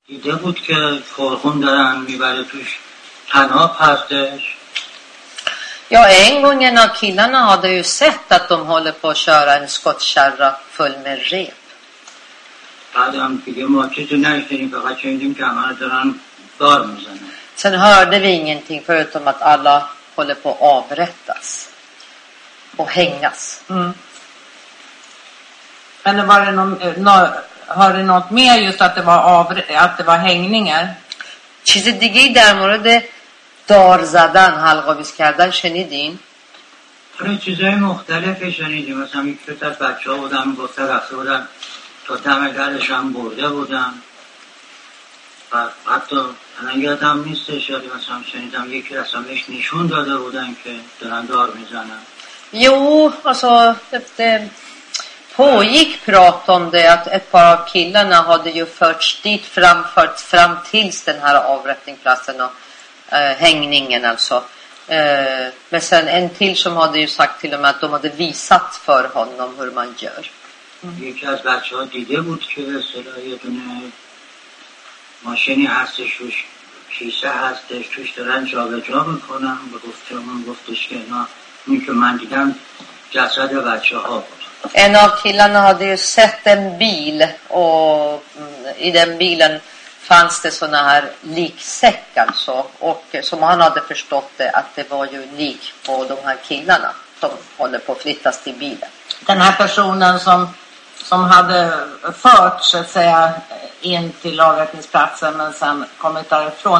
دیده بود که فرخون دارن میبره توش تناب هستش. Ja, en gång en av killarna hade ju sett att de håller på att köra en skottkärra full med rep. بعدم دیگه ما چیزی نشدیم، فقط شنیدیم که همه دارن دار میزنن. Sen hörde vi ingenting förutom att alla håller på att avrättas och hängas. Men det var det hörde något mer just att det var hängningar? چیز دیگه‌ای در مورد دار زدن، حلق‌آویز کردن شنیدین؟ آره، چیزای مختلفی شنیدیم. مثلا یک تا از بچه‌ها بودن گفته رفته بودن تا دم درش هم برده بودن و حتی الان یادم نیستش، یادی مثلا شنیدم یکی اصلا بهش نشون داده بودن که دارن دار میزنن. Jo, alltså det pågick prat om det att ett par av killarna hade ju förts fram tills den här avrättningsplatsen och hängningen alltså. Men sen en till som hade ju sagt till och med att de hade visat för honom hur man gör. یکی از بچه‌ها دیده بود که به اصطلاح یه دونه ماشینی هستش توش کیسه هستش توش دارن جابجا میکنن و گفتش که نه این که من دیدم جسد بچه‌ها بود. En av killarna hade ju sett en bil och i den bilen fanns det såna här liksäck alltså, och som han hade förstått det att det var ju lik på de här killarna som håller på att flyttas till bilen. Den här personen som hade fört så att säga in till avrättningsplatsen men sen kommit därifrån,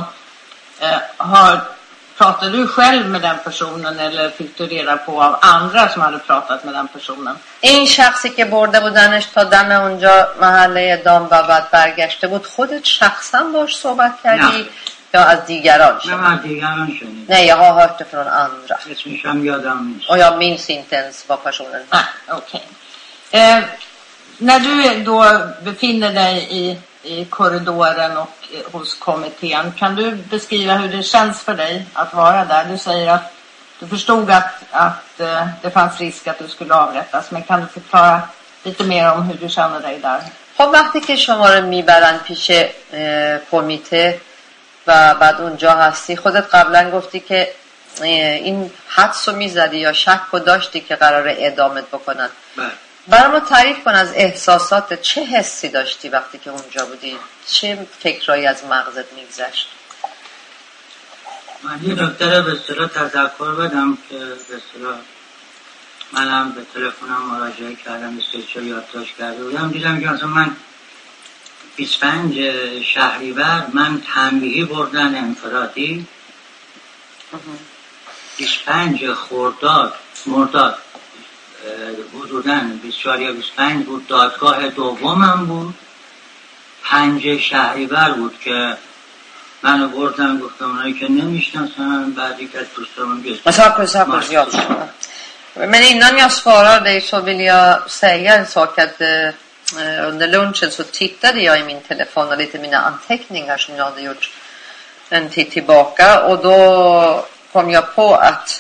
pratade du själv med den personen eller fick du reda på av andra som hade pratat med den personen؟ این شخصی که برده بودنش تا دم اونجا محله دام و بعد برگشته بود، خودت شخصا باش صحبت کردی یا از دیگران شنیدی؟ نه، از دیگران شنیدم. Nej, jag har hört det från andra. اسمش هم یادم نیست. Och jag minns inte ens vad personen heter. Okej. När du då befinner dig i korridoren och hos kommittén, kan du beskriva hur det känns för dig att vara där? Du säger att du förstod att det fanns risk att du skulle avrättas, men kan du förklara lite mer om hur du känner dig där؟ خب وقتی که شما رو میبرن پیش کمیته و بعد اونجا هستی، خودت قبلا گفتی که این حدس رو میزدی یا شک رو داشتی که قراره اعدامت بکنن. برام تعریف کن از احساسات، چه حسی داشتی وقتی که اونجا بودی؟ چه فکرایی از مغزت میگذشت؟ من یه دکتر به اصطلاح تذکر بدم که به اصطلاح منم به تلفنم مراجعه کردم، استیچو یادداشت کرده بودم، دیدم که مثلا من 25 شهریور من تنبیهی بردن انفرادی، 25 مرداد حدوداً 24 یا 25 بود دادگاه دومم بود، 5 شهریور بود که منو بردن گفتم اونایی که نمیشناسن، بعدی که از دوستامون گفتم. Men innan jag svarar dig så vill jag säga en sak att under lunchen så tittade jag i min telefon och lite mina anteckningar som jag hade gjort en tid tillbaka, och då kom jag på att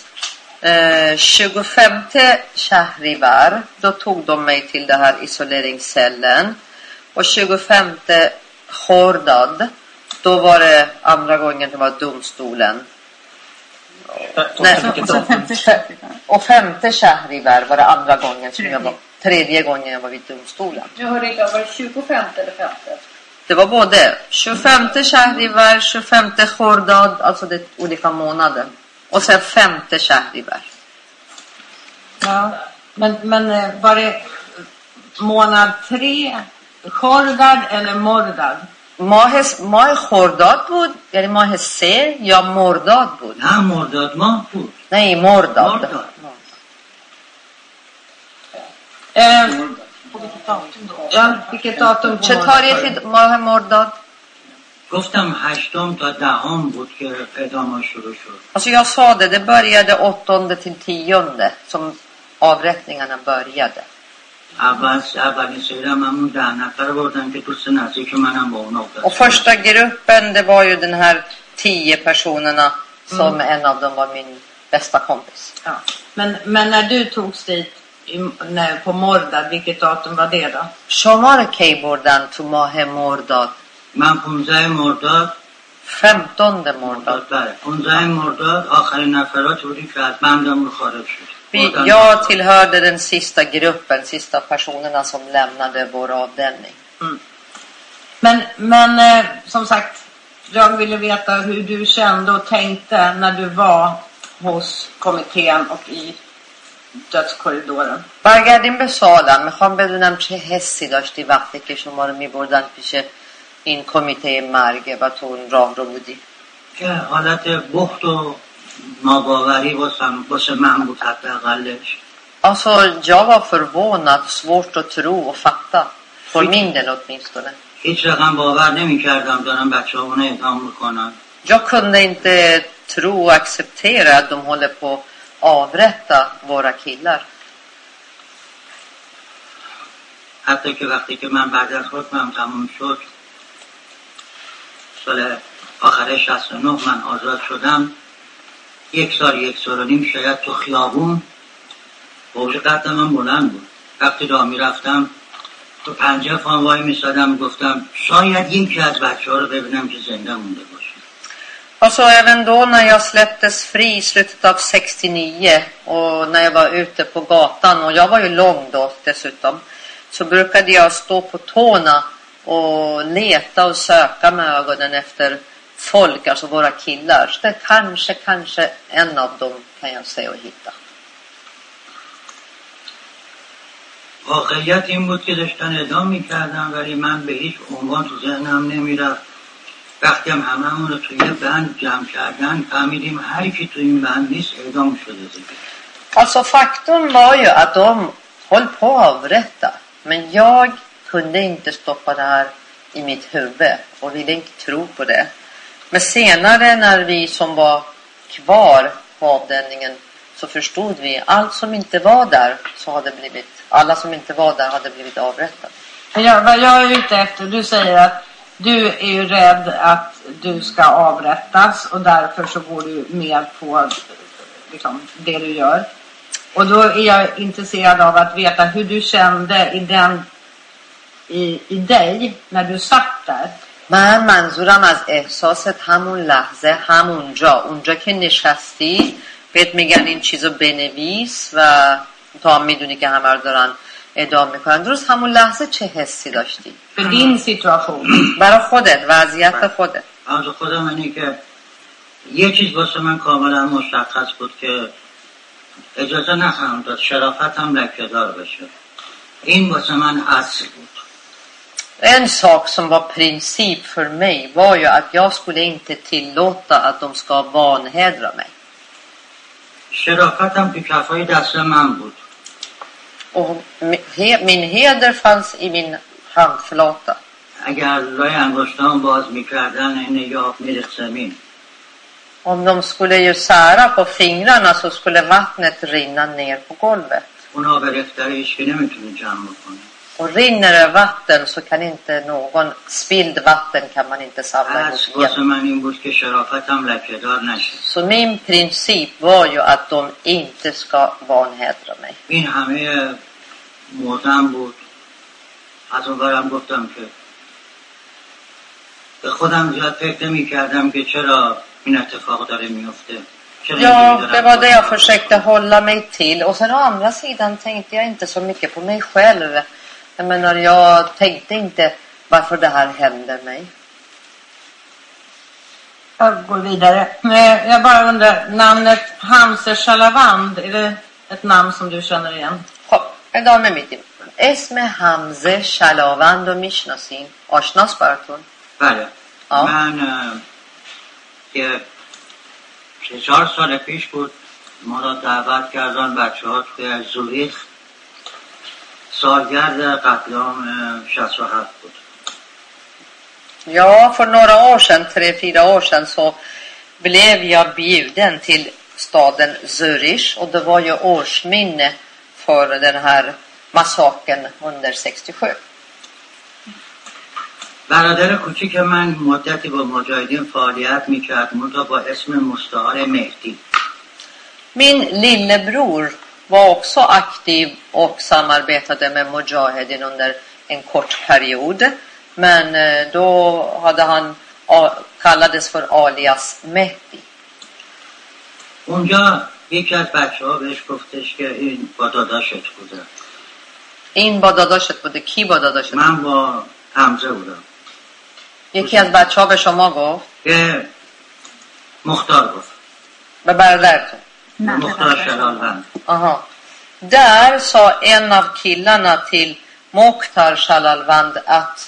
25 Shahrivar då tog de mig till det här isoleringscellen, och 25 Khordad då var det andra gången det var domstolen. Och 5 Shahrivar var det andra gången som jag var, tredje gången jag var vid domstolen. Jag hörde inte, var det 25 eller 50? Det var både 25 Shahrivar, 25 Khordad, alltså det är olika månader, och sen 5 Shahrivar. Ja, men var det månad 3 Khordad eller Mordad؟ ماه خرداد بود، یعنی ماه 3 یا مرداد بود؟ نه، مرداد ماه بود. نه، مرداد. Ja, vilket datum? چه تاریخی ماه مرداد؟ گفتم 8 تا 10 بود که اعدام شروع شد. Alltså jag sa det började 8 till 10 som avrättningarna började. اولین سریرم همون 10 نفر بردن که دوست نزدیک منم با اونا بودن. Och första gruppen det var ju den här 10 personerna som en av dem var min bästa kompis. Ja. Men när du togs dit på Mordad, vilket datum var det då؟ شما رو کی بردن تو ماه مرداد؟ من 15 مرداد 15 mordad. 15 مرداد آخرین نفرات بودیم که از بندمون خارج شد. Jag tillhörde den sista gruppen, sista personerna som lämnade vår avdelning. Men som sagt, jag ville veta hur du kände och tänkte när du var hos kommittén och i dödskorridoren. برگردیم به سوالم. میخوام بدونم چه حسی داشتی وقتی که شما رو میبردن پیش این کمیته مرگ و تو اون راه رو بودی. که حالت بخت و ناباوری واسه من بود حداقلش. Alltså jag var förvånad, svårt att tro och fatta. För min del åtminstone. هیچ رقم باور نمی کردم دارم بچه همونه اعدام میکنن. Jag kunde inte tro och acceptera att de håller på att avrätta våra killar. حتی که وقتی که من بعد از حکمم تموم شد سال آخر 69 من آزاد شدم، 1 سال و نیم شاید تو خیابون بوش قدم من بلند بود. وقتی راه میرفتم تو پنجره وای میسادم گفتم شاید یکی از بچه ها رو ببینم که زنده مونده باشه. Alltså även då när jag släpptes fri i slutet av 69 och när jag var ute på gatan, och jag var ju lång då dessutom, så brukade jag stå på tårna och leta och söka med ögonen efter folk, alltså våra killar. Så det kanske en av dem kan jag se och hitta. واقعیت این بود که داشتن اعدام میکردم ولی من به هیچ عنوان تو ذهنم نمیرفت. وقتی هم هممون رو توی بند جمع کردن فهمیدیم هر کی تو این بند نیست اعدام شده دیگه. Alltså faktum var ju att de höll på att avrätta. Men jag kunde inte stoppa det här i mitt huvud och ville inte tro på det. Men senare när vi som var kvar på avdelningen så förstod vi allt som inte var där så hade blivit, alla som inte var där hade blivit avrättade. Ja, vad jag är ute efter, du säger att du är ju rädd att du ska avrättas och därför så går du med på liksom, det du gör. Och då är jag intresserad av att veta hur du kände i dig när du satt där. من منظورم از احساست همون لحظه اونجا که نشستی بهت میگن این چیزو بنویس و تو هم میدونی که همه رو دارن اعدام میکنن. درست همون لحظه چه حسی داشتی؟ För din situation. برای خودت، وضعیت خودت. از خودم اینه که یه چیز واسه من کاملا مشخص بود که اجازه نخواهم داد شرافتم لکه‌دار بشه. این واسه من اصل بود. En sak som var princip för mig var ju att jag skulle inte tillåta att de ska vanhedra mig. شرافتم تو کفای دست من بود. Och min heder fanns i min handflata. اگر لای انگشتام باز میکردن این یاب میرخت زمین. Om de skulle ju sära på fingrarna så skulle vattnet rinna ner på golvet. اونا به رفتر هیچکی نمیتونه جمع کنه. Och rinner det vatten så kan inte någon spilld vatten kan man inte samla ihop واسه igen. من این بود که شرافتم لکه‌دار نشه. Så min princip var ju att de inte ska vanhedra mig. این همه موزم بود. از اون برم گفتم که به خودم زیاد فکر نمی کردم که چرا این اتفاق داره میفته. Ja, det var det jag försökte hålla mig till. Och sen å andra sidan tänkte jag inte så mycket på mig själv. Jag menar, jag tänkte inte varför det här händer mig. Jag går vidare. Jag bara undrar, namnet Hamze Shalavand, är det ett namn som du känner igen? خب ادامه میدیم. اسم حمزه شلاوند رو میشناسین؟ آشناس براتون؟ بله. من که 4 سال پیش بود ما را دعوت کردن بچه ها توی زوریخ سالگرد قتل عام 67 بود. Ja, för några år sedan, 3-4 år sedan så blev jag bjuden till staden Zürich och det var ju årsminne för den här massakern under 67. برادر کوچیک من مدتی با مجاهدین فعالیت میکرد منتها با اسم مستعار مهدی. Min lillebror var också aktiv och samarbetade med mujahedin under en kort period. Men då hade han kallades för alias Mehdi. اونجا یکی از بچه ها بهش گفتش که این با داداشت بوده. این با داداشت بوده. کی با داداشت؟ من با حمزه بودم. یکی از بچه ها به شما گفت؟ به مختار گفت. به برادرتون؟ مختار شلالوند. Aha. Där sa en av killarna till Mokhtar Shalalvand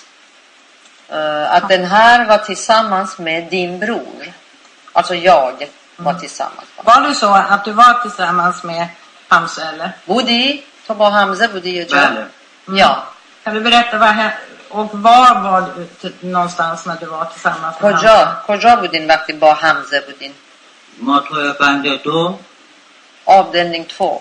att den här var tillsammans med din bror. Alltså jag var tillsammans. Var det så att du var tillsammans med Hamza eller? بودی؟ تو با حمزه بودی یه جا؟ بله. Ja. Kan du berätta och var var du någonstans när du var tillsammans med Hamza? کجا بودین وقتی با حمزه بودین؟ ما توی بند 2 avdelning 2.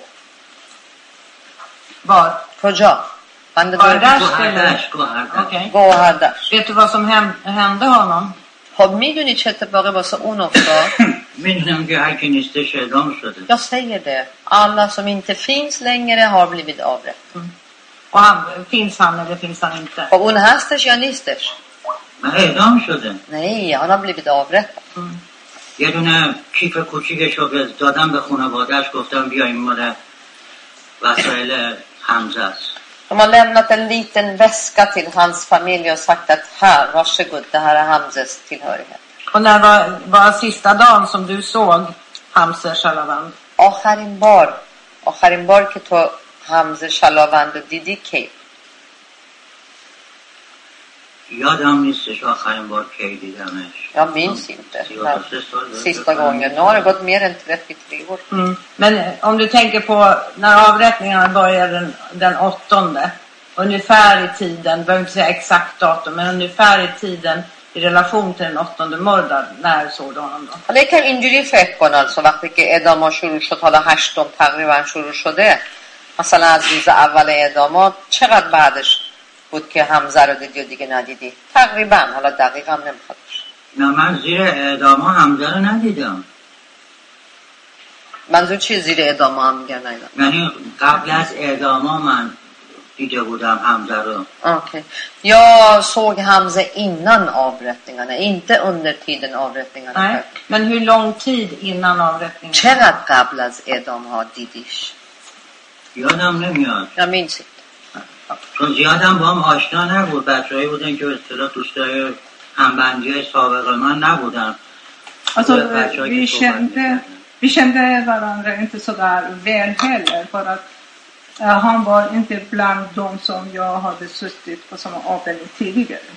Var? کجا؟ بند 2. Okej. گوهردشت. Vet du vad som hände honom? خب میدونی چه اتفاقی واسه اون افتاد؟ میدونم که هر کی نیستش اعدام شده. Jag säger det. Alla som inte finns längre har blivit avrättade. Och finns han eller finns han inte? خب اون هستش یا نیستش؟ من اعدام شده. Nej, han har blivit avrättad. یه دونه کیف کوچیکشو دادم به خانواده‌اش گفتم بیاین مال وسایل حمزه است. De har lämnat en liten väska till hans familj och sagt att här, varsågod, det här är Hamzes tillhörighet. Och när var sista dagen som du såg Hamza Shalavand? آخرین بار که تو حمزه شلاوند رو دیدی کی؟ یادم نیستش آخرین بار کی دیدمش. Jag minns inte. Sista gången. Nu har det gått mer än 33 år. Men om du tänker på när avrättningarna började den 8:e, ungefär i tiden, behöver inte säga exakt datum, men ungefär i tiden i relation till den 8:e mördag, när såg du honom då? حالا یکم اینجوری فکر کن also وقتی که اعدام‌ها شروع شد حالا 8م تقریبا شروع شده مثلا از روز اول اعدامات چقدر بعدش بود که حمزه رو دیدی و دیگه ندیدی؟ تقریبا حالا دقیق هم نمیخواد باشه. نه من زیر اعدام‌ها حمزه رو ندیدم. منظور چیه زیر اعدام‌ها هم میگن ندیدم؟ یعنی قبل از اعدام‌ها من دیده بودم حمزه رو. Okej. Jag såg Hamza innan avrättningarna, inte under tiden avrättningarna. Nej, men hur lång tid innan avrättningen? چقدر قبل از اعدام‌ها دیدیش؟ یادم نمیاد. Jag minns inte. چون زیادم با هم آشنا نبود. بچه‌هایی بودن که به اصطلاح دوستای همبندی سابق من نبودن. Alltså, vi kände varandra inte så där väl heller för att han var inte bland de som jag hade suttit på samma avdelning tidigare.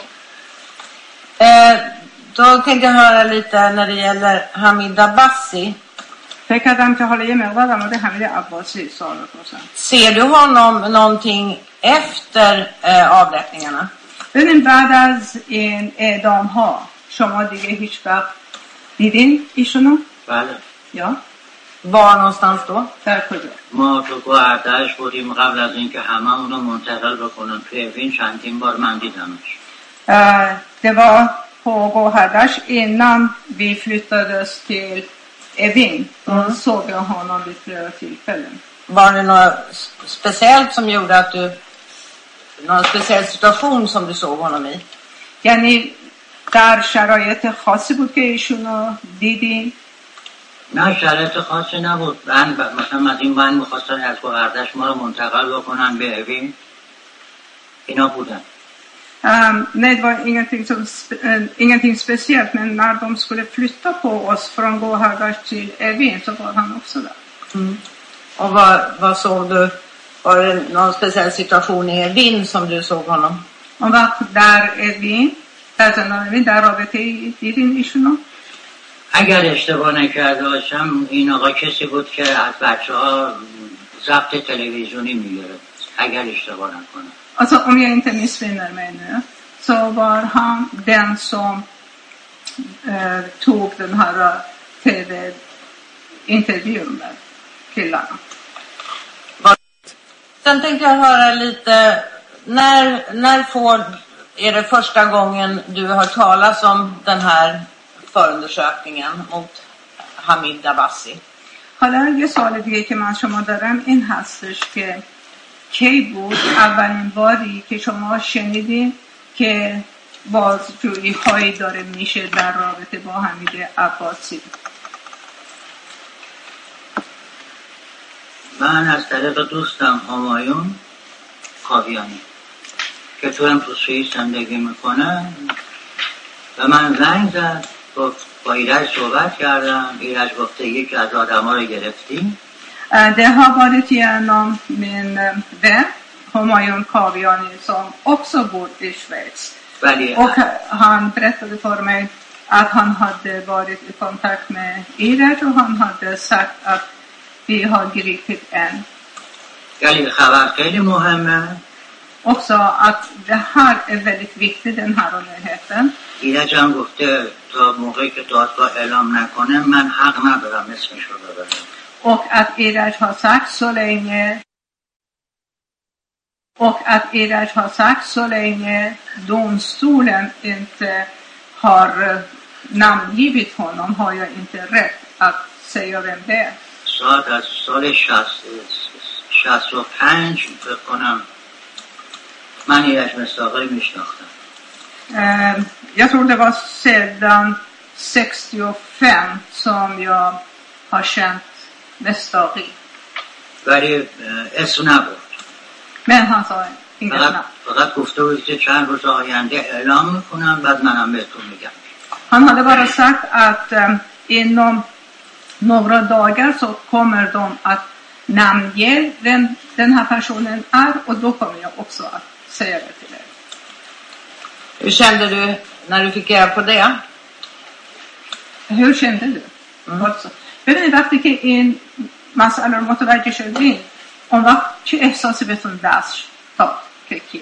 Okay. Då tänkte jag höra lite när det gäller Hamid Abbasi. فکر کردم که حالا یه مقدار در مورد حمید عباسی سوال بپرسم. Ser du honom någonting efter avrättningarna? ببین بعد از این اعدام ها شما دیگه هیچ وقت دیدین ایشونو؟ بله. یا؟ Var någonstans då? در کجا؟ ما تو گوهردشت بودیم قبل از اینکه همه اونو منتقل بکنن توی اوین چندین بار من دیدمش. Det var på Gåhärdars innan vi flyttades till Evin. Då såg jag honom vid flera tillfällen. Var det något speciellt som gjorde att du... någon speciell situation som du såg honom i? یعنی در شرایط خاصی بود که ایشونو دیدین؟ نه شرایط خاصی نبود. مثلا از این بند میخواستن از گوهردشت ما رو منتقل بکنن به اوین. اینا بودن. Nej, det var ingenting speciellt, men när de skulle flytta på oss från Gåhärdars till Evin så var han också där. Och vad såg du? Var det någon speciell situation i Evin som du såg honom? اون وقت در اوین در زندان اوین در رابطه دیدین ایشونو؟ اگر اشتباه نکرده باشم این آقا کسی بود که از بچه ها ضبط تلویزیونی میگیره. اگر اشتباه نکنم. Alltså om jag inte missminner mig nu så var han den som tog den här tv-intervjun med killarna. Sen tänkte jag höra lite, är det första gången du har talat om den här förundersökningen mot Hamid Abbasi? حالا یه سوال دیگه که من شما دارم این هستش که کی بود اولین باری که شما شنیدین که بازجویی هایی داره میشه در رابطه با حمید عباسی. من از طریق دوستم همایون کاویانی که تو سوئیس زندگی میکنه و من زنگ زد، گفت با ایرج صحبت کردم، ایرج گفته یکی از آدم ها رو گرفتیم. Det har varit genom min vän Humayun Kaviani som också bor i Schweiz. Och han berättade för mig att han hade varit i kontakt med Iraj och han hade sagt att vi har gripit en. خبر خیلی مهمه. Också att det här är väldigt viktigt, den här nyheten. ایرج هم گفته تا موقعی که دادگاه اعلام نکنه من حق ندارم اسمش رو ببرم. Och att Iraj har sagt så länge domstolen inte har namngivit honom har jag inte rätt att säga vem det är. Så att سال 65 فکر کنم من ایرج مصداقی میشناختم. Jag tror det var sedan 65 som jag har känt Mestaqi. ولی اسم نبرد. Men han sa inget namn. فقط گفته بود که چند روز آینده اعلام میکنم بعد منم بهتون میگم. Han hade bara sagt att inom några dagar så kommer de att namnge vem den här personen är och då kommer jag också att säga det till er. Hur kände du när du fick reda på det? Hur kände du? ببینید وقتی که این مسئله رو متوجه شدین اون وقت چه احساسی بهتون دست تا که کیه؟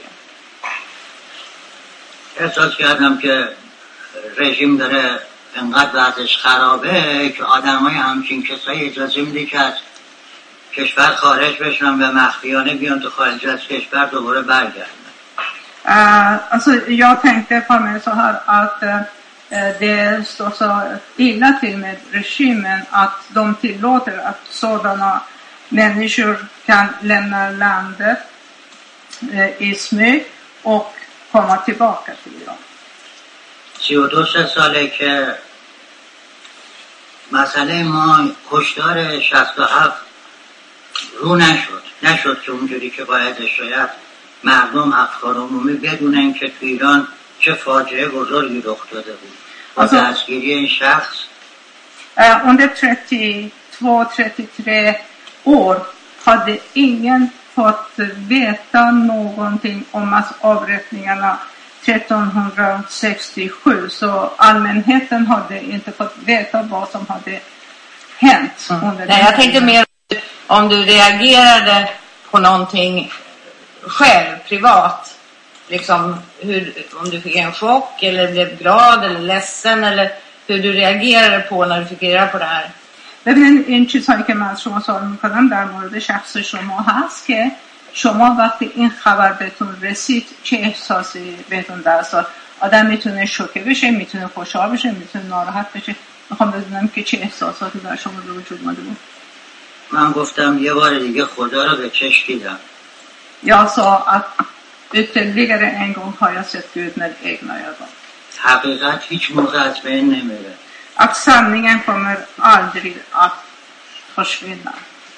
احساس کردم که رژیم داره انقدر وضعش خرابه که آدمای همچین کسایی اجازه میده که از کشور خارج بشن و مخفیانه بیان تو خارج از کشور دوباره برگردن. Alltså jag tänkte på mig så här att det står så illa till med regimen att de tillåter att sådana människor kan lämna landet i smyg och komma tillbaka till Iran. 32 ساله که مسئله ما کشتار 67 رو نشد که اونجوری که باید شاید مردم افکار عمومی بدونن که تو ایران چه فاجعه بزرگی رخ داده بود و دستگیری این شخص under 32-33 år hade ingen fått veta någonting om massavrättningarna 1367 så allmänheten hade inte fått veta vad som hade hänt under Nej, jag tänkte mer om du reagerade på någonting själv, privat. Liksom om du fick en chock eller blev glad eller ledsen eller hur du reagerade på när du fick reda på det här. ببینید این چیزهایی که من از شما سوال میکنم در مورد شخص شما هست که شما وقتی این خبر بهتون رسید چه احساسی بهتون دست داد؟ آدم میتونه شوکه بشه، میتونه خوشحال بشه، میتونه ناراحت بشه. میخوام بدونم که چه احساساتی در شما به وجود اومده بود. من گفتم یه بار دیگه خدا رو به چشم دیدم. Jag sa att ytterligare en gång har jag sett Gud med egna ögon. حقیقت هیچ موقع از بین نمیره. Att sanningen kommer aldrig att försvinna.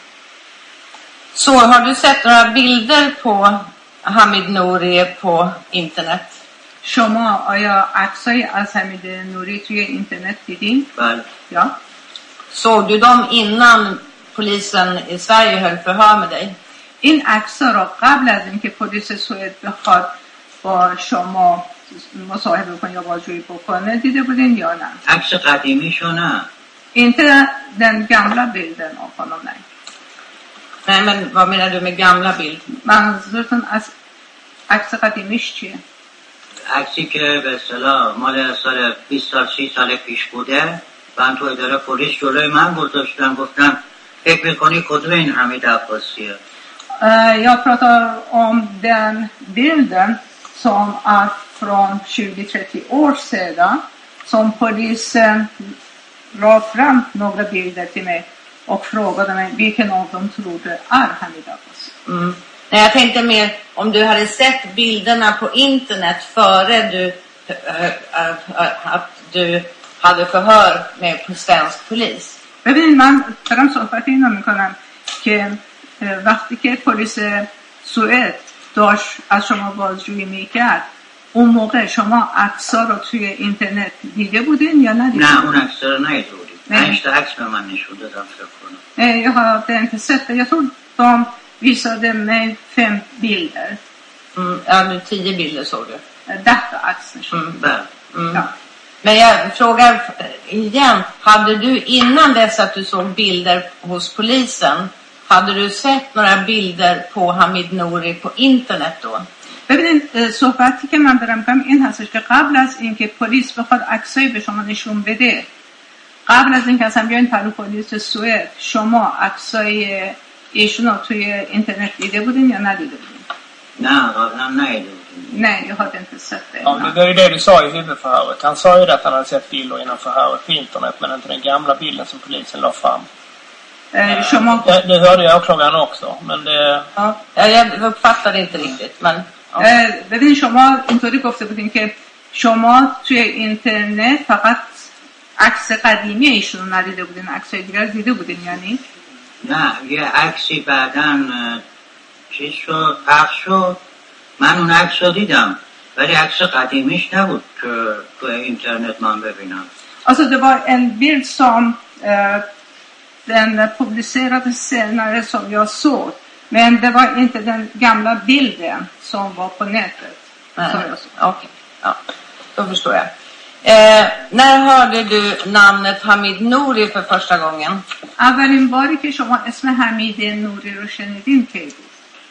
Så har du sett några bilder på Hamid Nouri på internet? شما آیا عکسای از حمید نوری توی اینترنت دیدین؟ بله. Ja. Såg du dem innan polisen i Sverige höll förhör med dig? این عکس‌ها را قبل از اینکه پلیس سوئد بخواد با شما مصاحبه کنه یا بازجویی بکنه دیده بودین یا نه؟ عکس قدیمیشو نه. Inte den gamla bilden av honom, nej. Nej, men vad menar du med gamla bild? منظورتون از عکس قدیمیش چیه؟ عکسی که به اصطلاح مال سال 20 سال 30 سال پیش borde من تو اداره پلیس جلوی من گذاشتم گفتم فکر می‌کنی کدوم این حمید عباسیه؟ Jag pratar om den bilden som är från 20-30 år sedan som polisen la fram några bilder till mig och frågade mig vilken av dem trodde är Hamid Abbasi. Nej, jag tänkte mer om du hade sett bilderna på internet före att du hade förhör med svensk polis. ببینید من دارم صحبت اینو میکنم که وقتی که پلیس سوئد داشت از شما بازجویی میکرد اون موقع شما عکس‌ها رو توی اینترنت دیده بودین یا ندیدین؟ نه اون عکس‌ها رو ندیده بودیم. 5 تا عکس به من نشون دادن فکر کنم. Jag hade inte sett det. Jag tror de visade mig 5 bilder. Ja, nu 10 bilder såg du. Detta axeln. Ja. Men jag frågar igen, hade du innan dess att du såg bilder hos polisen, hade du sett några bilder på Hamid Nouri på internet då؟ ببینید صحبتی که من دارم می‌کنم این هستش که قبل از اینکه پلیس بخواد عکسایی به شما نشون بده، قبل از اینکه اصلا بیاین پلو پلیس سوئد، شما عکسای ایشون رو توی اینترنت دیده بودین یا ندیده بودین؟ نه قبلا ندیده بودیم. Nej, jag hade inte sett det. Ja, det är det du sa i huvudförhöret. Han sa ju att han hade sett bilder innan förhöret på internet, men inte den gamla bilden som polisen la fram. Det hörde jag åklagaren också, men det... Ja, jag uppfattade inte riktigt, men... ببینید شما اینطوری گفته بودین که شما توی اینترنت فقط عکس قدیمی ایشون رو ندیده بودین، عکسای دیگر دیده بودین یعنی؟ نه یه عکسی بعداً چیز شد پخش شد، من اون عکس رو دیدم ولی عکس قدیمیش نبود که تو اینترنت من ببینم. Alltså det var en bild som den publicerades senare som jag såg, men det var inte den gamla bilden som var på nätet. Okej. Ja, då förstår jag. När hörde du namnet Hamid Nouri för första gången؟ اولین باری که شما اسم حمید نوری رو شنیدین کی بود؟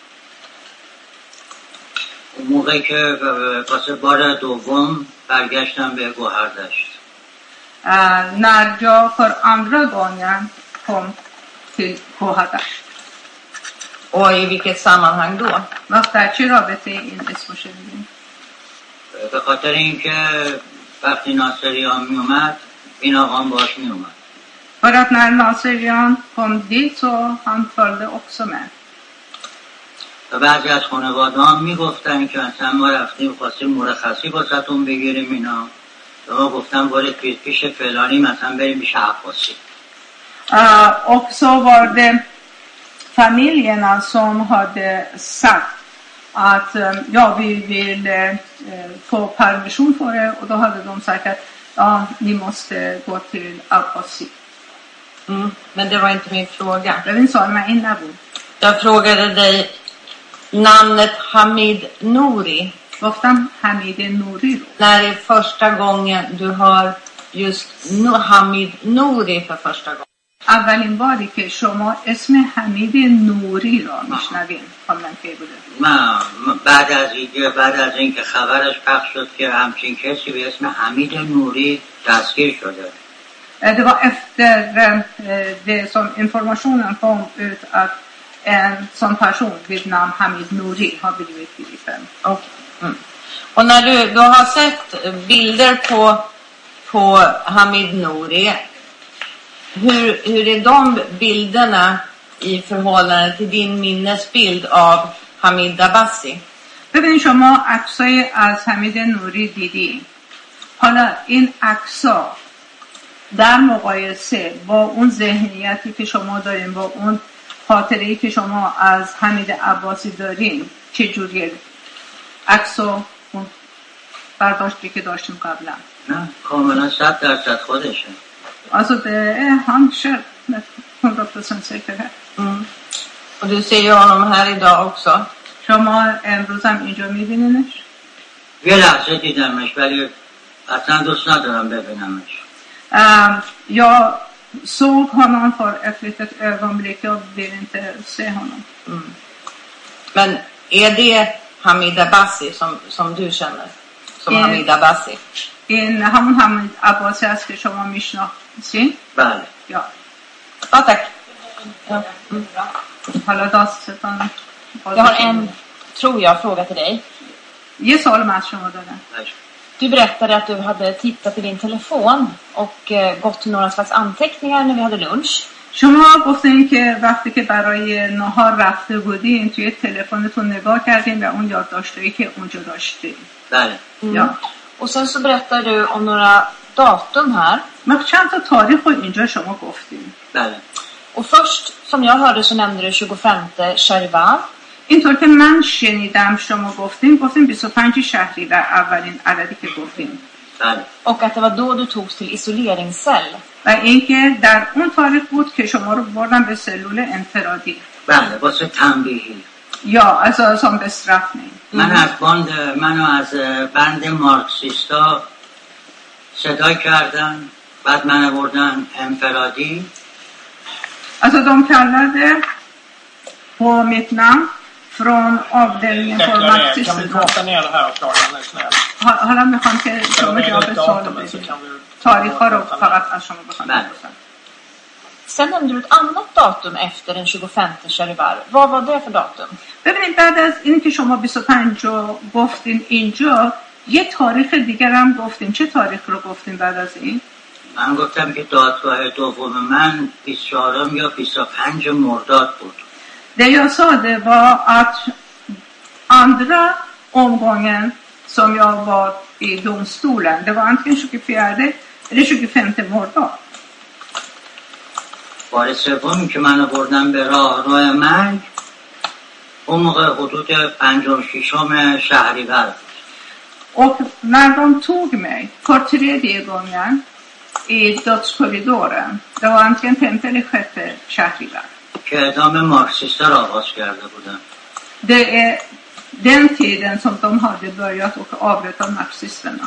اون موقع که واسه بار دوم برگشتم به گوهردشت. När jag för andra gången kom till Gåhardasht. Och i vilket sammanhang då؟ وقت در چه رابطه این اسمو شنیدین؟ به خاطر اینکه وقتی ناصریان می اومد این آقام باش می اومد. För att när Naserian kom dit så han följde också med. و بعضی از خانواده هم می گفتن که اصلا ما رفتیم خواستیم مرخصی واسهتون بگیریم اینا. ما گفتم برید پیش فلانی مثلا بریم پیش عباسی. Och så var det familjerna som hade sagt att ja, vi vill få permission för det, och då hade de sagt att ja, ni måste gå till Abbasi. Men det var inte min fråga. Jag frågade dig namnet Hamid Nouri. گفتم حمید نوری رو. När är första gången du hör just Hamid Nouri för första gången؟ اولین باری که شما اسم حمید نوری را میشنوین کاملا کی بوده؟ من بعد از اینکه خبرش پخش شد که همچین کسی به اسم حمید نوری دستگیر شده. Det var efter det som informationen kom ut att en sån person vid namn Hamid Nouri har blivit gripen. Och när du har sett bilder på Hamid Nouri, hur är de bilderna i förhållande till din minnesbild av Hamid Abbasi؟ ببین شما عکسای از حمید نوری دیدی. حالا این عکسا در مقایسه با اون ذهنیتی که شما دارین، با اون خاطره‌ای که شما از حمید عباسی دارین، چه جوریه عکسو اون برداشتی که داشتیم قبلا؟ نه کاملا 100% خودشه. Alltså det är han själv med 100% säkerhet. Och du ser ju honom här idag också. شما امروز هم اینجا میبینینش؟ یه لحظه دیدمش ولی اصلا دوست ندارم ببینمش. Jag såg honom för ett litet ögonblick. Jag vill inte se honom. Men är det Hamid Abbasi som du känner? Som Hamid Abbasi? این همون حمید عباسی است که شما میشناسین؟ بله. Ja. Ja, tack. حالا داستان. Jag har en, tror jag, fråga till dig. یه سوال من از شما دارم. Du berättade att du hade tittat i din telefon och gått till några slags anteckningar när vi hade lunch. شما گفتین که وقتی که برای نهار رفته بودین توی تلفنتون نگاه کردین و اون یادداشتایی که اونجا داشتین. بله. Ja. Och sen så berättar du om några datum här. من چند تا تاریخ رو اینجا شما گفتین. بله. Och först som jag hörde så nämnde du 25 Shahrivar. اینطور که من شنیدم شما گفتین 25 شهریور اولین عددی که گفتین. بله. Och att det var då du togs till isoleringscell. و اینکه در اون تاریخ بود که شما رو بردن به سلول انفرادی. بله واسه تنبیهی. یا از آن بسترفنی. منو از بند مارکسیستا صدا کردن بعد منو بردن انفرادی. Alltså de kallade på mitt namn från avdelningen för marxisterna. Kan vi korta ner det här och klara det snällt? حالا میخوام که شما جواب سوال بدید. تاریخ ها رو فقط از شما بخوام بپرسم. Sen nämnde du ett annat datum efter den 25 Shahrivar. Vad var det för datum? ببینید بعد از این که شما 25 رو گفتین اینجا یه تاریخ دیگر هم گفتین. چه تاریخ رو گفتین بعد از این؟ من گفتم که دادگاه دوم من 24 یا 25 مرداد بود. Det jag sa det var att andra omgången som jag var i domstolen, det var antingen 24 eller 25 morddag. بار سومی که منو بردن به راه مرگ اون موقع حدود 5-6 شهریور بود. Och när de tog mig för tredje gången i dödskorridoren, det var antingen 5 eller 6 شهریور. که اعدام مارکسیستا را آغاز کرده بودن. Det är den tiden som de hade börjat och avrätta marxisterna.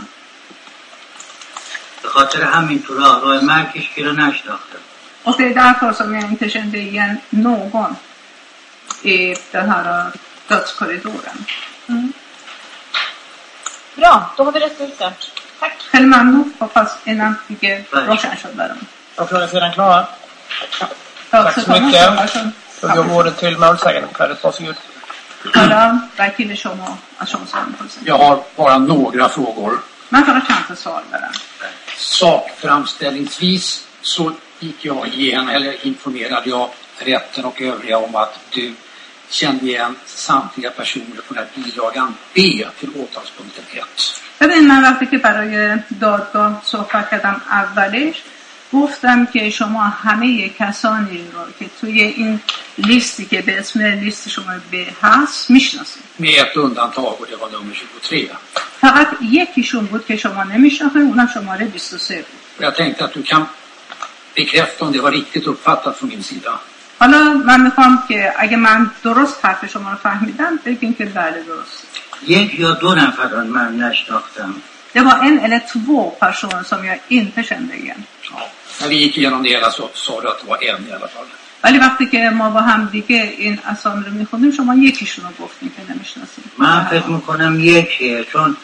به خاطر همین تو راه مرگ هیچکی رو نشناختم. Och det är därför som jag inte kände igen någon i den här dödskorridoren. Mm. Bra, då har vi rätt ut det. Tack. خیلی ممنون. hoppas innan دیگه روشن شد برام. Frågan är sedan klara. Tack så mycket. Då går ordet till målsägandebiträdet. Varsågod. حالا وکیل شما از شما سوال می‌پرسم. Jag har bara några frågor. من فقط چند تا سوال دارم. Sakframställningsvis så gick jag igen, eller informerade jag rätten och övriga om att du kände igen samtliga personer på den här bilagan B till åtalspunkten 1. ببین من وقتی که برای دادگاه صحبت کردم اولش گفتم که شما همه کسانی رو که توی این لیستی که به اسم لیست شما به هست میشناسید. Med ett undantag och det var nummer 23. فقط یکیشون بود که شما نمیشناختید، اونم شماره 23 بود. Jag tänkte att du kan bekräfta om det var riktigt uppfattat från min sida. حالا من میخوام که اگه من درست حرف شما رو فهمیدم بگین که بله درست. یک یا دو نفر من نشناختم. Det var en eller två personer som jag inte kände igen. Ja, när vi gick igenom det hela så sa du att det var en i alla fall. ولی وقتی که ما با هم دیگه این اسامی رو میخوندیم شما یکیشون رو گفتین که نمیشناسید. من فکر میکنم یکیه چون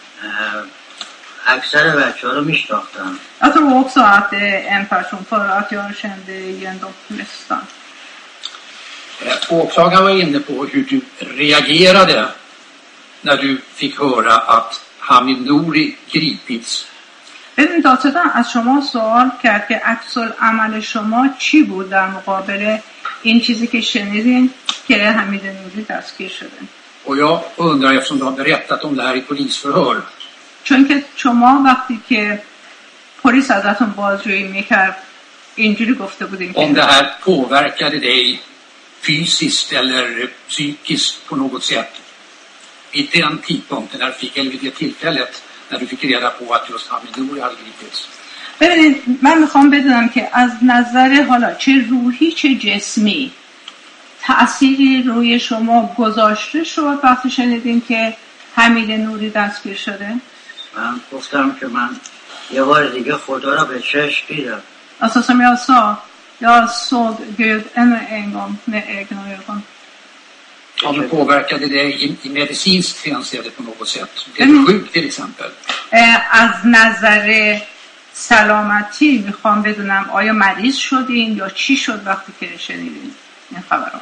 اکثر بچه‌ها رو میشناختم. Jag tror också att det är en person för att jag kände igen de flesta. Åklagaren var inne på hur du reagerade när du fick höra att Hamid Nouri gripits. ببین دادستان از شما سوال کرد که عکس‌العمل شما چی بود در مقابل این چیزی که شنیدین که حمید نوری دستگیر شده. Och jag undrar eftersom du har berättat om det här i polisförhör. چون که شما وقتی که پلیس ازتون بازجویی میکرد اینجوری گفته بودین Om det که här påverkade dig fysiskt eller psykiskt på något sätt vid den tidpunkten när du fick, eller vid det tillfället när du fick reda på att just Hamid Nouri hade gripits. ببینید من میخوام بدونم که از نظر حالا چه روحی چه جسمی تأثیری روی شما گذاشته شد وقتی شنیدین که حمید نوری دستگیر شده؟ من گفتم که من یه بار دیگه خدا را به چشم دیدم. Alltså som jag sa, jag såg Gud ännu en gång med egna ögon. Om det påverkade dig i medicinskt hänseende på något sätt. Blev du sjuk till exempel? از نظر سلامتی میخوام بدونم آیا مریض شدین یا چی شد وقتی که شنیدین این خبرها؟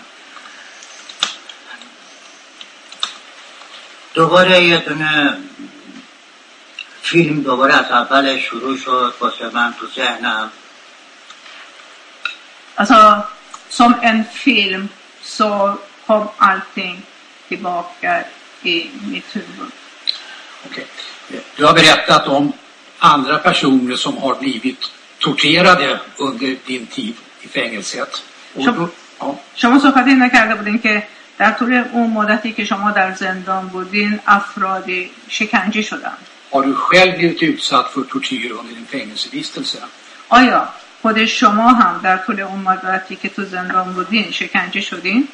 دوباره یه دونه فیلم دوباره از اول شروع شد واسه من تو ذهنم. Alltså, som en film så kom allting tillbaka i mitt huvud. Okej. Du har berättat om andra personer som har blivit torterade under din tid i fängelset. شما صحبت نکرده بودین که در طول اون مدتی که شما در زندان بودین افرادی شکنجه شدن. Har du själv blivit utsatt för tortyr under din fängelsevistelse? آیا خود شما هم در طول اون مدتی که تو زندان بودین شکنجه شدین؟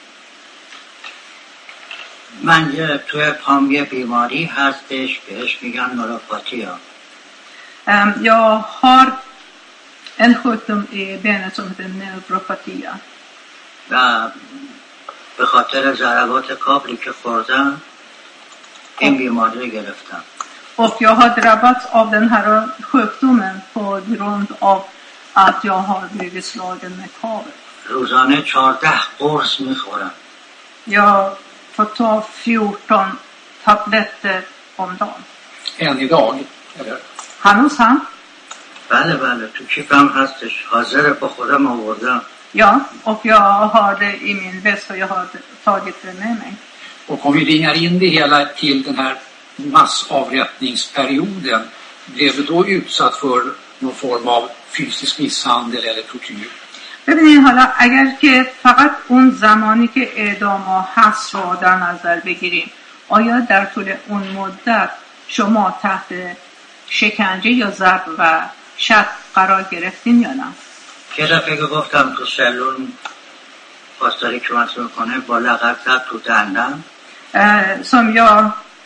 من توی پام یه بیماری هستش بهش میگن نوروپاتیا. Jag har en sjukdom i benet som heter neuropatia. و به خاطر ضربات کابلی که خوردم این بیماری رو گرفتم. Och jag har drabbats av den här sjukdomen på grund av att jag har blivit slagen med kabel. روزانه 14 قرص میخورم. Jag får ta 14 tabletter om dagen. En idag, eller? هنوز هم؟ بله تو کیفم هستش. حاضر با خودم آوردم. Ja, och jag har det i min väska och jag har tagit det med mig. Och om vi ringar in det hela till den här massavrättningsperioden, blev du då utsatt för någon form av fysisk misshandel eller tortyr? ببینید حالا اگر که فقط اون زمانی که اعدام هست رو در نظر بگیریم، آیا در طول اون مدت شما تحت شکنجه یا ضرب و شتم قرار گرفتین یا نه؟ یه دفعه که گفتم تو سلول پاسداری که مسئول کنه با لغت زد تو دندم. Som jag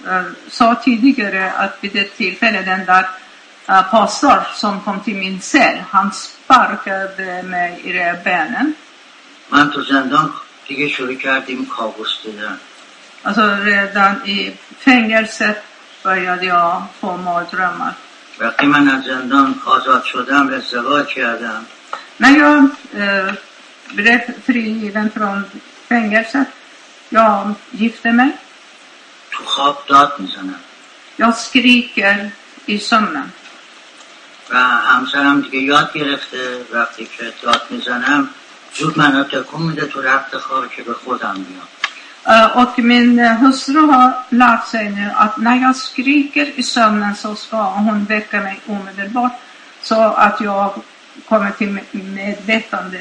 sa tidigare att vid ett tillfälle den där pastor som kom till min cell, han sparkade mig i benen. من تو زندان دیگه شروع کردیم کابوس دیدن. Alltså redan i fängelset började jag få mardrömmar. وقتی من از زندان آزاد شدم ازدواج کردم. När jag blev frigiven från fängelset, jag gifte mig. تو خواب داد میزنم. Jag skriker i sömnen. و همسرم دیگه یاد گرفته وقتی که داد میزنم زود منو تکون میده تو رخت خواب که به خودم بیام. Och min hustru har lärt sig nu att när jag skriker i sömnen så ska hon väcka mig omedelbart så att jag kommer till medvetande.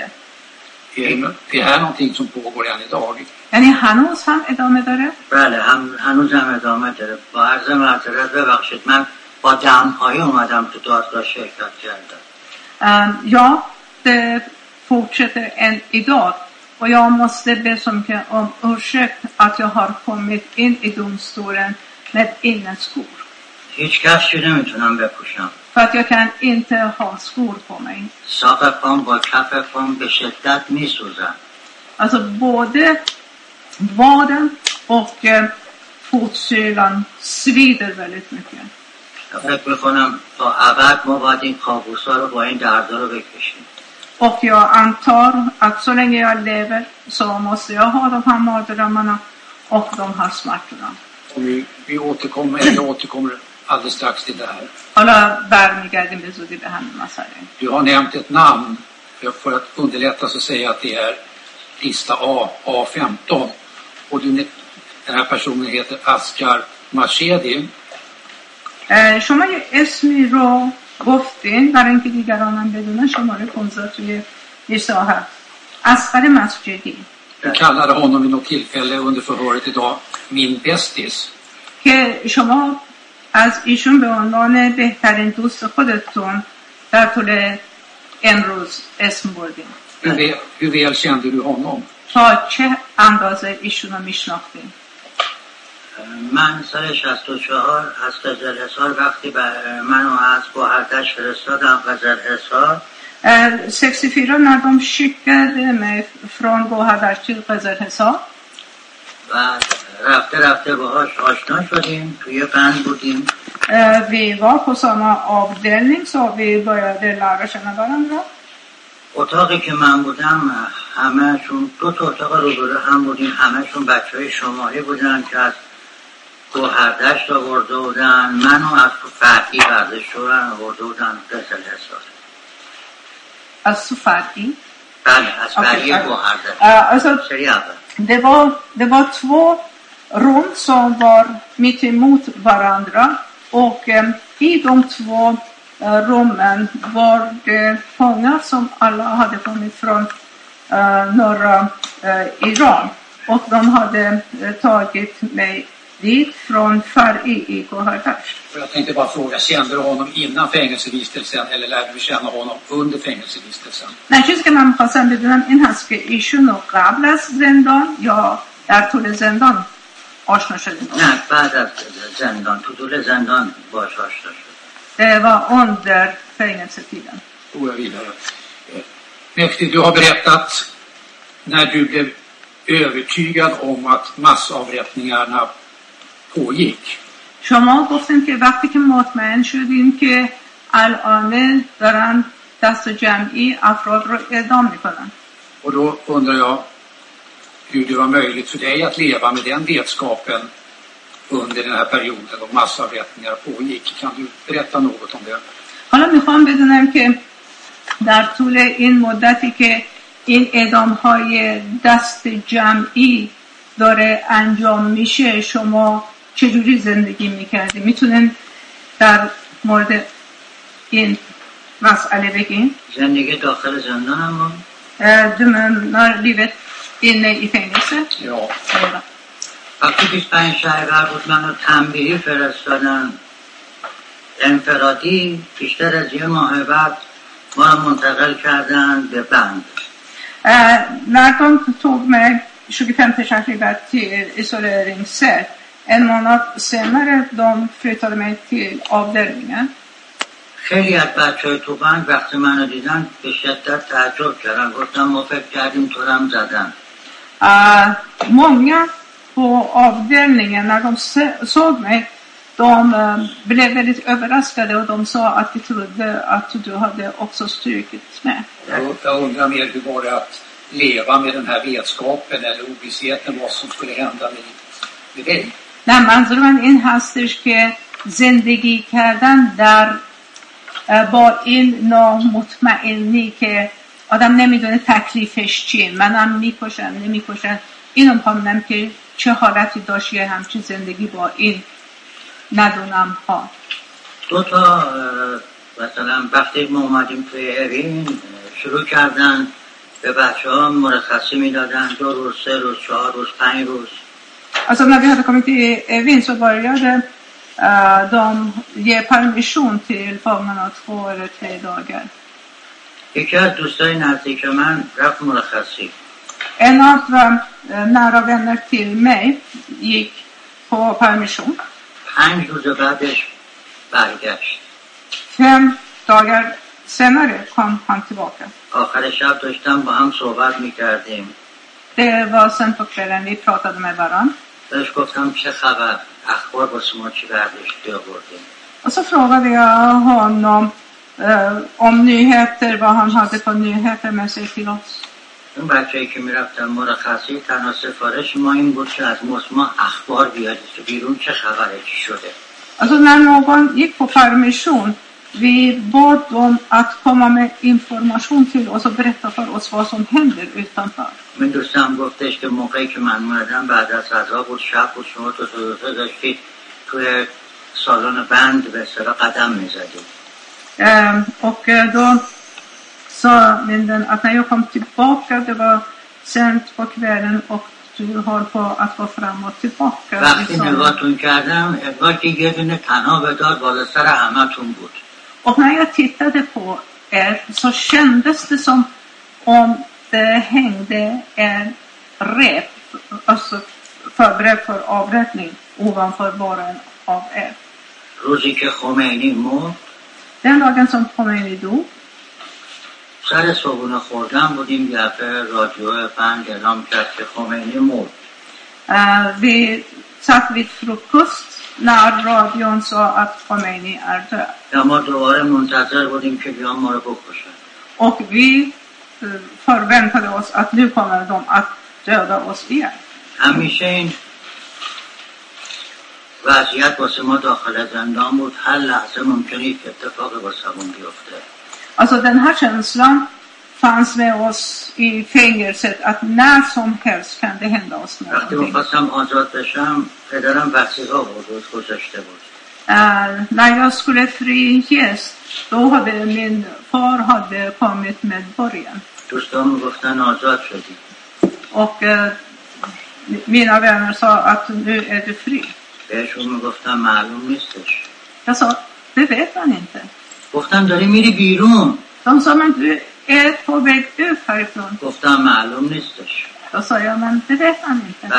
Det är någonting som pågår än idag. یعنی هنوز هم ادامه داره؟ بله هنوز هم ادامه داره. با عرض معذرت ببخشید من با دمپایی اومدم تو دادگاه شرکت کردم. Ja, det fortsätter än idag. Och jag måste be så mycket om ursäkt att jag har kommit in i domstolen med inneskor. هیچ کفشی نمیتونم بپوشم. För att jag kan inte ha skor på mig. ساق پام با کف پام به شدت میسوزن. Alltså både vaden och fotsylan svider väldigt mycket. Jag فکر میکنم تا ابد ما باید این کابوسا رو با این دردا رو بکشیم. Och jag antar att så länge jag lever så måste jag ha de här mardrömmarna och de här smärtorna. Vi återkommer alldeles strax till det här. حالا برمیگردیم به زودی به همین مسئله. Du har nämnt ett namn för att underlätta så säga att det är lista A15 och den här personen heter Askar Mashedi. شما یه اسمی رو گفتین برای اینکه دیگرانم بدونن. شماره 15 توی لیست هست. اسقر مسجدی. Du kallade honom vid något tillfälle under förhöret idag min bästis. که شما از ایشون به عنوان بهترین دوست خودتون در طول امروز اسم بردین. Hur väl kände du honom? تا چه اندازه ایشون رو میشناختین؟ من سال 64 از قزلحصار وقتی منو از گوهردش فرستادم قزلحصار 64 när de skickade mig från Gåhardars till قزلحصار و رفته باهاش آشنا شدیم. توی بند بودیم. Vi var på samma avdelning så vi började lära känna varandra. اتاقی که من بودم همه‌شون دو تا اتاق روبرو هم بودیم. همه‌شون بچهای شمالی بودن که از گوهردشت آورده بودن. منو از تو فرعی برداشته بودن آورده بودن قزلحصار. از تو فرعی؟ بله از برای گوهرده Alltså, سری اول det var två rum som var mitt emot varandra och i de två rummen var det fångar som alla hade kommit från norra Iran och de hade tagit mig dit från Fari i Gohardasht. Jag tänkte bara fråga, kände du honom innan fängelsevistelsen eller lärde du känna honom under fängelsevistelsen? نه چیزی که من می‌خواستم بدونم این هست که ایشونو قبل از زندان یا در طول زندان آشنا شدیم؟ نه بعد از زندان تو طول زندان باش آشنا شد. Det var under fängelsetiden. Går jag vidare. Mehdi, du har berättat när du blev övertygad om att massavrättningarna pågick. شما گفتیم که وقتی که مطمئن شدیم که الان دارن دست جمعی افراد رو اعدام میکنن. Och då undrar jag hur det var möjligt för dig att leva med den vetskapen under den här perioden då massavrättningar pågick. Kan du berätta något om det? حالا میخوام بدونم که در طول این مدتی که این اعدام‌های دست جمعی داره انجام میشه شما چجوری زندگی میکردی؟ میتونین در مورد این مسئله بگین؟ زندگی داخل زندان هم بود؟ Du menar livet inne i fängelse? Ja. وقتی 25 شهریور بود منو تنبیهی فرستادن انفرادی بیشتر از یه ماه بعد ما رو منتقل کردن به بند. När de tog mig 25 shahrivar till isoleringscell en månad senare de flyttade mig till avdelningen. خیلی از بچه‌های تو بند وقتی منو دیدن به شدت تعجب کردن گفتم ما فکر کردیم تو رم زدن. Många på avdelningen när de såg mig de blev väldigt överraskade och de sa att de trodde att du hade också strukits med. Jag undrar mer hur var det att leva med den här vetskapen eller ovissheten vad som skulle hända med dig. نه منظور من این هستش که زندگی کردن در با این نامطمئنی که آدم نمیدونه تکلیفش چیه منم میکشن نمیکشن اینو میخوام که چه حالتی داشت یه همچین زندگی با این ندونم ها. دو تا مثلا وقتی ما اومدیم توی اوین شروع کردن به بچه ها مرخصی میدادن 2 روز 3 روز 4 روز 5 روز. Alltså när vi hade kommit till Evin så började de ge permission till fångarna 2 eller 3 dagar. یکی از دوستای نزدیک من رفت مرخصی. En av nära vänner till mig gick på permission. 5 روز بعدش برگشت. 5 dagar senare kom han tillbaka. آخر شب داشتم با هم صحبت میکردیم. Det var sen på kvällen vi pratade med varann. بهش گفتم چه خبر؟ اخبار واسه ما چی برداشتی آوردیم؟ Och så frågade jag honom om nyheter, vad han hade på nyheter med sig till oss. اون بچه‌ای که میرفتن مرخصی تنها سفارش ما این بود که از ما اخبار بیاد بیرون چه خبره چی شده. Alltså när någon gick på permission vi bad dem att komma med information till oss och berätta för oss vad som händer utanför. من دوستم گفتش که موقعی که من اومدم بعد از غذا بود شب بود شما تو داشتید توی سالن بند به اصطلاح قدم میزدید. Och då sa vinden att när jag kom tillbaka det var sent på kvällen och du höll på att gå fram och tillbaka. وقتی نگاهتون کردم انگار که یه دونه تنها بدار بالا سر همتون بود. Och när jag tittade på er så kändes det som om det hängde en rep, alltså förberedd för avrättning ovanför var och en av er. روزی که خمینی مرد Den dagen som Khomeini dog سر صبحونه خوردن بودیم یه دفعه رادیو بند اعلام کرد که خمینی مرد. vi satt vid frukost när radion sa att Khomeini är död. ما دوباره منتظر بودیم که بیان ما رو بکشن. Och vi förväntade oss att nu kommer de att döda oss igen. همیشه این وضعیت واسه ما داخل زندان بود هر لحظه ممکنه یک اتفاق واسه همون بیفته. Alltså den här känslan fanns med oss i fängelset att när som helst kan det hända oss någonting. När jag skulle friges, då hade min far hade kommit med borgen. Och mina vänner sa att nu är du fri. Jag sa, det vet man inte. De sa, men du är på väg ut härifrån. Då sa jag, men det vet man inte.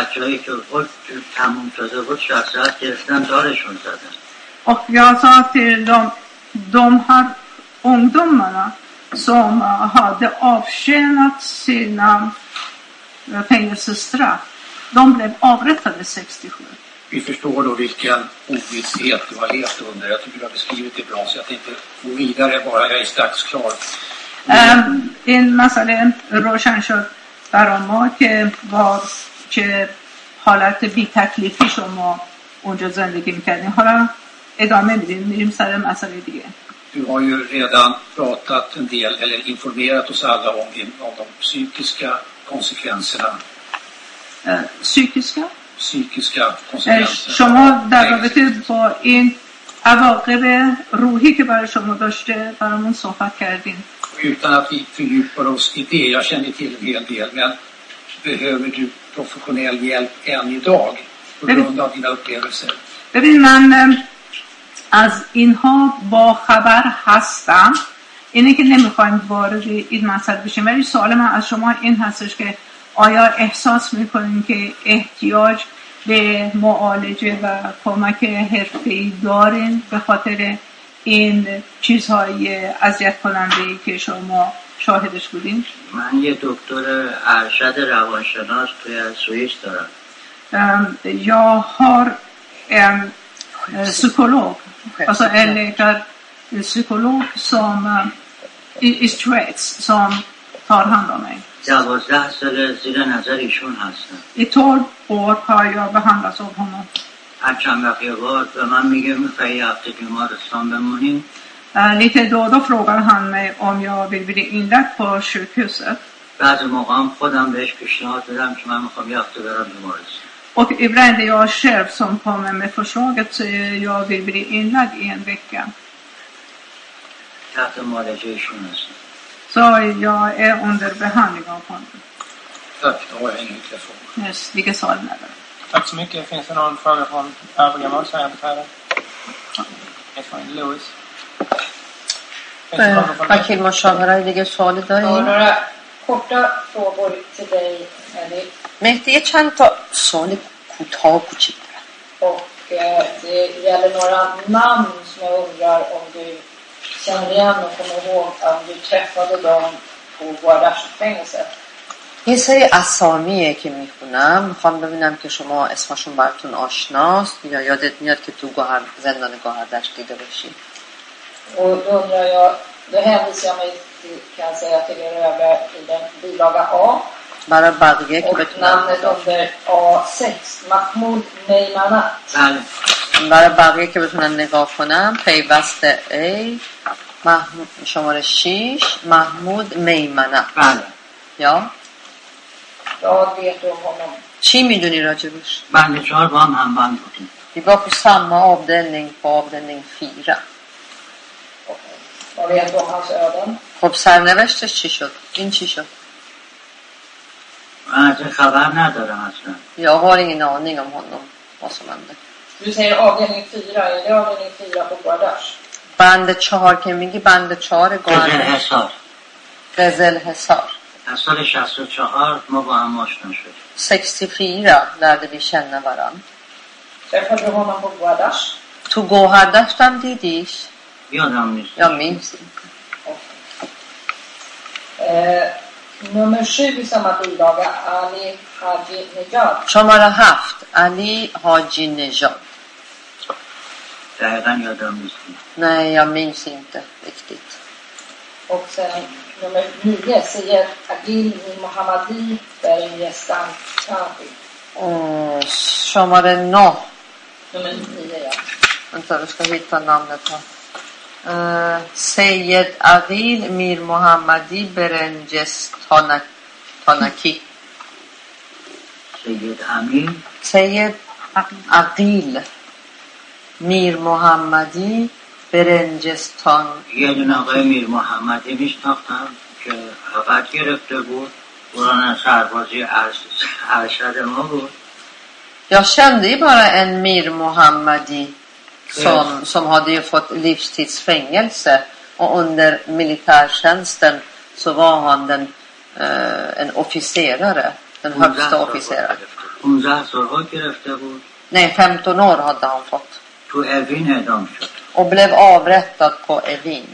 Och jag sa till dem, de här ungdomarna som hade avtjänat sina fängelsestraff, de blev avrättade 67. Vi förstår då vilken ovisshet du har levt under. Jag tycker du har beskrivit det bra så att inte gå vidare bara. Jag är strax klar. این مسئله روشن شد برای ما که با چه حالت بی تکلیفی شما اونجا زندگی میکردیم. حالا ادامه میریم سر مسئله دیگه. Du har ju redan pratat en del eller informerat oss alla om de psykiska konsekvenserna. Psykiska konsekvenser. شما در رابطه با این عواقب روحی که برای شما داشته برامون صحبت کردین. Utan att vi fördjupar oss i det, jag känner till en hel del, men behöver du professionell hjälp än idag på grund av dina upplevelser? ببین من از اینها با خبر هستم. اینه که نمیخوایم وارد این مسئله بشیم، ولی سوال من از شما این هستش که آیا احساس میکنین که احتیاج به معالجه و کمک حرفه‌ای دارین به خاطر این چیزهای اذیت کننده‌ای که شما شاهدش بودین؟ من یه دکتر ارشد روانشناس توی سوئیس دارم. Jag har en psykolog, alltså en läkarpsykolog som i Schweiz som tar hand om mig. 12 سال زیر نظر ایشون هستم. I 12 år har jag behandlats av honom. هر چند وقت یه بار به من میگه میخوایی یه هفته بیمارستان بمونیم. Lite då frågar han mig om jag vill bli inlagd på sjukhuset. بعضی موقع هم خودم بهش پیشنهاد دادم که من میخوام یه هفته برم بیمارستان. Och ibland är jag själv som kommer med förslaget så jag vill bli inlagd i en vecka. تحت معالجه ایشون هستم. Så jag är under behandling av honom. Tack, då har jag ingen telefon. Yes, vilka svar med det? Tack så mycket. Finns det någon fråga från övriga målsägandebiträden? Från Louis. وکیل مشاوره دیگه سوالی داریم؟ några korta frågor till dig, Eddie. مهدی یه چند تا سوال کوتاه و کوچیک دارم. Och det gäller några namn som jag undrar om du känner igen och kommer ihåg om du träffade dem på Guardash-fängelset. یه سری اسامیه که میخونم، میخوام ببینم که شما اسمشون براتون آشناست یا یادت میاد که تو زندان گوهردشت دیده باشی. Och då undrar jag, då hänvisar jag mig till, kan jag säga, till er övriga i den bilaga A. برای بقیه که och namnet under A6, Mahmoud Meimanat. برای بقیه که بتونن نگاه کنم، پیوسته A شماره 6 محمود میمنه. بله. یا Vad vet du om honom? چی میدونی راجبش؟ بند 4 با هم همبند بودیم. Vi var på samma avdelning på avdelning 4. Vad vet du om hans öden? خب سرنوشتش چی شد؟ این چی شد؟ من از این خبر ندارم اصلا. Jag har ingen aning om honom, vad som hände. Du säger avdelning 4, är det avdelning 4 på Guardash? بند 4 که میگی بند 4 گوهردشت. قزل حصار. از سال 64 ما با هم آشنا شدیم. 64 lärde vi känna varann. Träffade du honom på Guardash? تو گوهردشت هم دیدیش؟ یادم نیست. Jag minns inte. Nummer 7 i samma bilaga, Ali Haji Nejad. شماره 7 علی حاجی نژاد. دقیقا یادم نیست. Nej, jag minns inte riktigt. Och sen nummer 9 säger Agil Mohammadi Bergestan Chabi. شماره 9. Nummer 9, ja. Vänta, jag ska hitta namnet här. Sayyid Adil Mir Mohammadi Berenjes Tanaki. Sayyid Adil Mir Mohammadi برنجستان. یه دونه آقای میر محمدی میشناختم که فقط گرفته بود قرآن سربازی ارشد ما بود. Jag kände ju bara en Mir Mohammadi som hade ju fått livstidsfängelse, och under militärtjänsten så var han en officerare, den högsta officeraren. 15 سال گرفته بود. Nej, 15 år hade han fått. تو اوین اعدام شد. Och blev avrättad på Evin.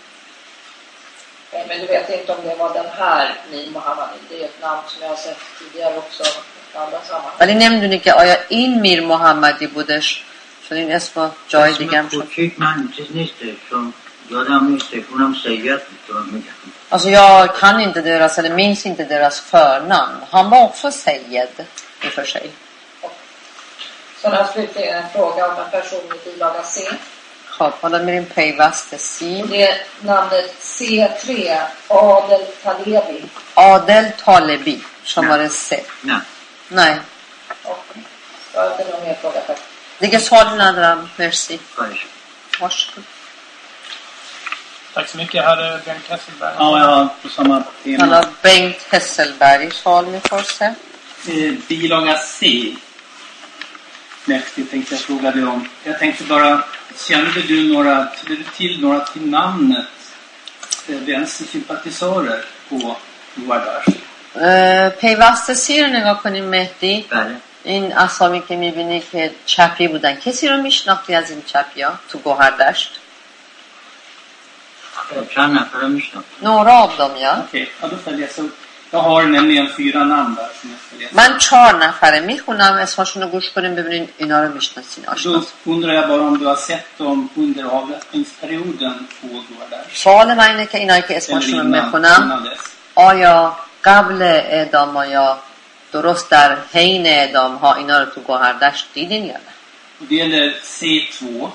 Men du vet inte om det var den här Mir Mohammadi. Det är ett namn som jag har sett tidigare också i andra sammanhang. ولی نمیدونی که آیا این میر محمدی بودش، چون این اسم جای دیگه هم شد. من چیز نیسته، چون یادم نیسته، اونم سید میگم. Alltså jag kan inte deras, eller minns inte deras förnamn. Han var också Sayyid i för sig. Så här slutligen en fråga om en person i bilaga C. خب حالا میریم پیوست C. Det är namnet C3 Adel Talebi. Adel Talebi شماره 3. نه. Nej. Okej. Jag har inte någon mer fråga tack. دیگه سوالی ندارم. مرسی. Varsågod. Tack så mycket. Herr Bengt Hesselberg. Ja, jag har på samma tema. حالا Bengt Hesselberg sval میپرسه. Bilaga C. Nästa tänkte jag fråga dig om. Jag tänkte bara, kände du några till namnet vänstersympatisörer på Wardash? پیوسته C رو نگاه کنیم مهدی. بله. این اسامی که میبینی که چپی بودن، کسی رو میشناختی از این چپی ها تو گوهردشت؟ چند نفر رو میشناختی؟ några av dem ja. Okej, ja, då får jag läsa upp. Jag har nämligen 4 namn där som jag ska läsa. من 4 نفره میخونم، اسمشون رو گوش کنیم ببینین اینا رو میشناسین. Då undrar jag bara om du har sett dem under avrättningsperioden på Wardash. سوال من اینه که اینایی که اسمشون رو میخونم آیا قبل اعدام ها یا درست در حین اعدام ها اینا رو تو گوهردشت دیدین یا نه؟ Det gäller C2.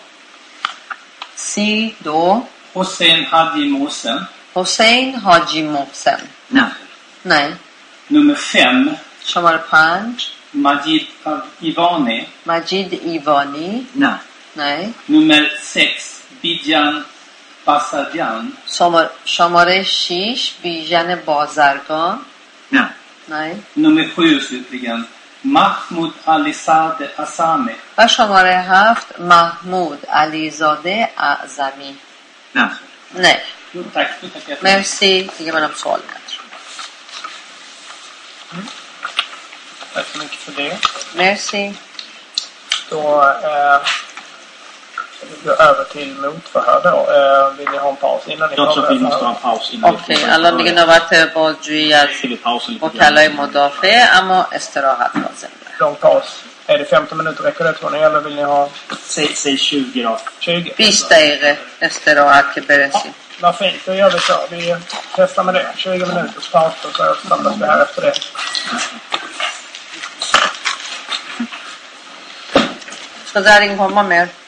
C2 Hossein Haji Mohsen. حسین حاجی محسن. نه. نه. Nummer 5. شماره 5 Majid Ivani. مجید ایوانی. نه. نه. Nummer 6. Bijan Basarjan. شماره 6 بیژن بازرگان. نه. نه. Nummer 7 slutligen. Mahmoud Alizade Asami. و شماره 7 محمود علیزاده اعظمی. نه. نه. Tack. مرسی. دیگه منم سوال ندارم. Tack så mycket för det. مرسی. Då vi går över till motförhör då. Vill ni ha en paus innan ni Jag tror vi måste ha en paus innan. اوکی الان دیگه نوبت بازجویی از وکلای مدافع، اما استراحت لازم داره. Lång paus. Är det 15 minuter räcker det tror ni, eller vill ni ha? Säg 20 då. 20. 20 دقیقه استراحت که برسیم. Vad fint, då gör vi så. Vi testar med det. 20 minuters paus och så samlas vi här efter det. Ska Daring komma mer?